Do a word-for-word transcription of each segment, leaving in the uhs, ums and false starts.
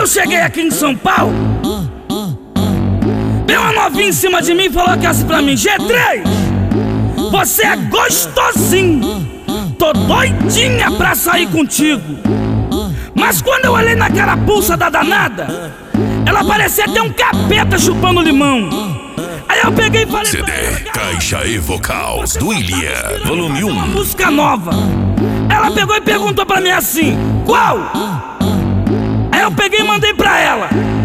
eu cheguei aqui em São Paulo, veio uma novinha em cima de mim e falou que assim pra mim: G três, você é gostosinho, tô doidinha pra sair contigo. Mas quando eu olhei naquela pulsa da danada, ela parecia ter um capeta chupando limão. Aí eu peguei e falei: C D Caixa e Vocals do William, volume um. Música nova. Ela pegou e perguntou pra mim assim: qual? Aí eu peguei e mandei pra ela: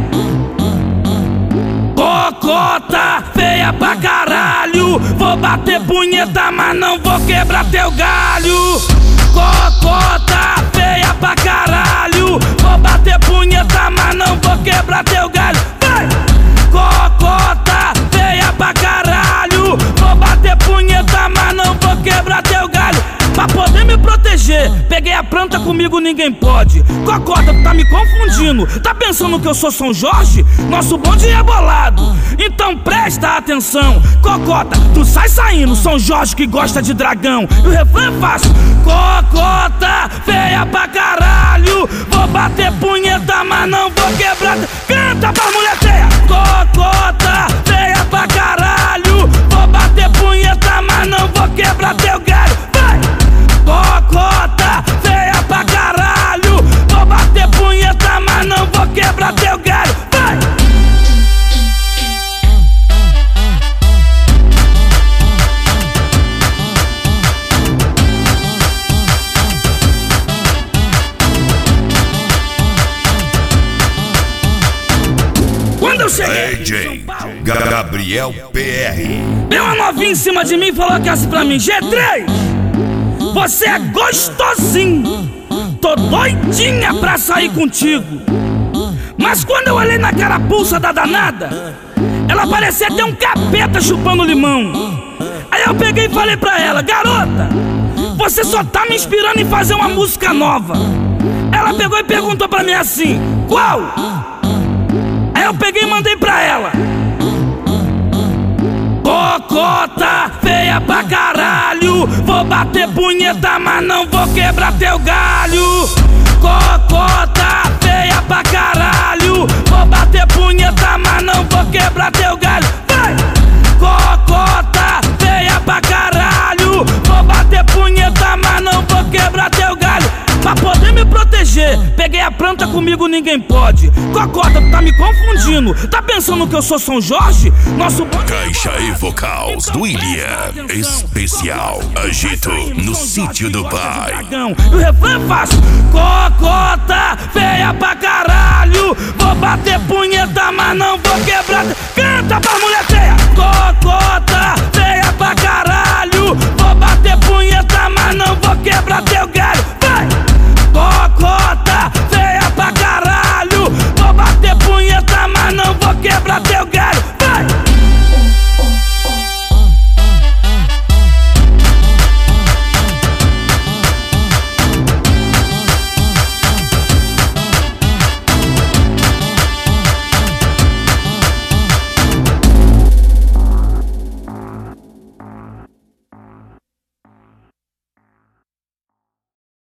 cocota feia pra caralho, vou bater punheta, mas não vou quebrar teu galho. Cocota feia pra caralho, vou bater punheta, mas não vou quebrar teu galho. Vai! Cocota feia pra caralho, vou bater punheta, mas não vou quebrar teu galho. Pra poder me proteger, peguei a planta, comigo ninguém pode. Cocota, tu tá me confundindo, tá pensando que eu sou São Jorge? Nosso bonde é bolado, então presta atenção. Cocota, tu sai saindo, São Jorge que gosta de dragão. E o refrão é fácil: cocota feia pra caralho, vou bater punheta, mas não vou quebrar. Canta pra mulher feia! Cocota feia pra caralho, vou bater punheta, mas não vou quebrar teu galho. Vai! Cocota feia pra caralho, vou bater punheta, mas não vou quebrar teu galho. Vai! Quando eu cheguei, D J Gabriel P R, veio uma novinha em cima de mim e falou que assim pra mim: G três, você é gostosinho, tô doidinha pra sair contigo. Mas quando eu olhei naquela pulsa da danada, ela parecia ter um capeta chupando limão. Aí eu peguei e falei pra ela: garota, você só tá me inspirando em fazer uma música nova. Ela pegou e perguntou pra mim assim: qual? Aí eu peguei e mandei pra ela: cocota feia pra caralho, vou bater punheta, mas não vou quebrar teu galho. Cocota feia pra caralho, vou bater punheta, mas não vou quebrar teu galho. Vai! Cocota feia pra caralho, vou bater punheta, mas não vou quebrar teu galho. Pra poder me proteger, peguei a planta, comigo ninguém pode. Cocota, tu tá me confundindo, tá pensando que eu sou São Jorge? Nosso bonde Caixa e Vocals do William, especial agito no sítio do pai. E o refrão é fácil: cocota feia pra caralho, vou bater punheta, mas não vou quebrar. Canta pra mulher feia! Cocota